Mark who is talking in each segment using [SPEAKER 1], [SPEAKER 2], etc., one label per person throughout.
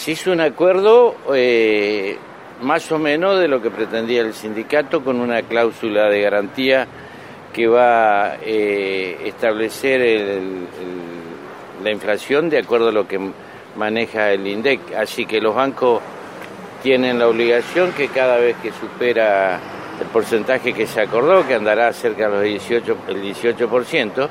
[SPEAKER 1] Se hizo un acuerdo más o menos de lo que pretendía el sindicato, con una cláusula de garantía que va a establecer la inflación de acuerdo a lo que maneja el INDEC. Así que los bancos tienen la obligación que cada vez que supera el porcentaje que se acordó, que andará cerca de el 18%,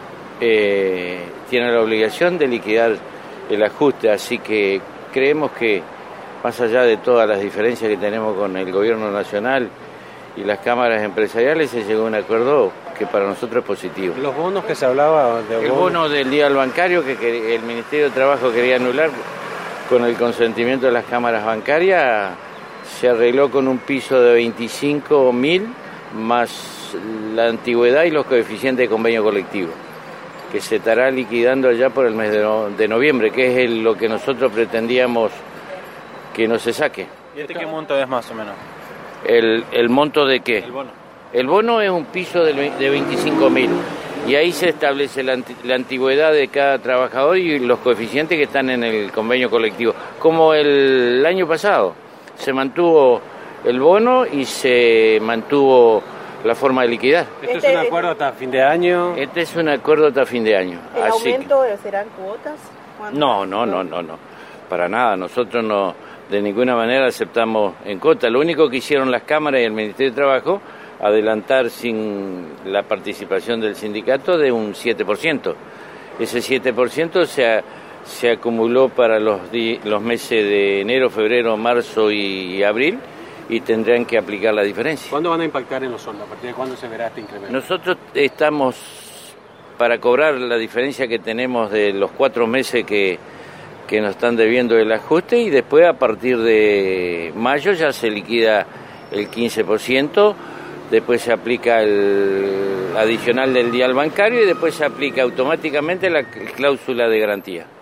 [SPEAKER 1] tienen la obligación de liquidar el ajuste. Así que creemos que, más allá de todas las diferencias que tenemos con el gobierno nacional y las cámaras empresariales, se llegó a un acuerdo que para nosotros es positivo.
[SPEAKER 2] Los bonos que se hablaba de
[SPEAKER 1] el bono del día al bancario, que el Ministerio de Trabajo quería anular con el consentimiento de las cámaras bancarias, se arregló con un piso de 25.000 más la antigüedad y los coeficientes de convenio colectivo, que se estará liquidando allá por el mes de noviembre, que es lo que nosotros pretendíamos que no se saque.
[SPEAKER 2] ¿Y qué monto es más o menos?
[SPEAKER 1] ¿El monto de qué?
[SPEAKER 2] El bono.
[SPEAKER 1] El bono es un piso de 25.000 y ahí se establece la antigüedad de cada trabajador y los coeficientes que están en el convenio colectivo. Como el año pasado, se mantuvo el bono y se mantuvo la forma de liquidar.
[SPEAKER 2] ¿Esto es un acuerdo hasta fin de año?
[SPEAKER 1] Este es un acuerdo hasta fin de año.
[SPEAKER 3] ¿El aumento serán cuotas?
[SPEAKER 1] No. Para nada. Nosotros no, de ninguna manera aceptamos en cuota. Lo único que hicieron las cámaras y el Ministerio de Trabajo, adelantar sin la participación del sindicato de un 7%. Ese 7% se acumuló para los meses de enero, febrero, marzo y abril, y tendrán que aplicar la diferencia.
[SPEAKER 2] ¿Cuándo van a impactar en los sueldos? ¿A partir de cuándo se verá este incremento?
[SPEAKER 1] Nosotros estamos para cobrar la diferencia que tenemos de los 4 meses que nos están debiendo el ajuste, y después a partir de mayo ya se liquida el 15%, después se aplica el adicional del dial bancario y después se aplica automáticamente la cláusula de garantía.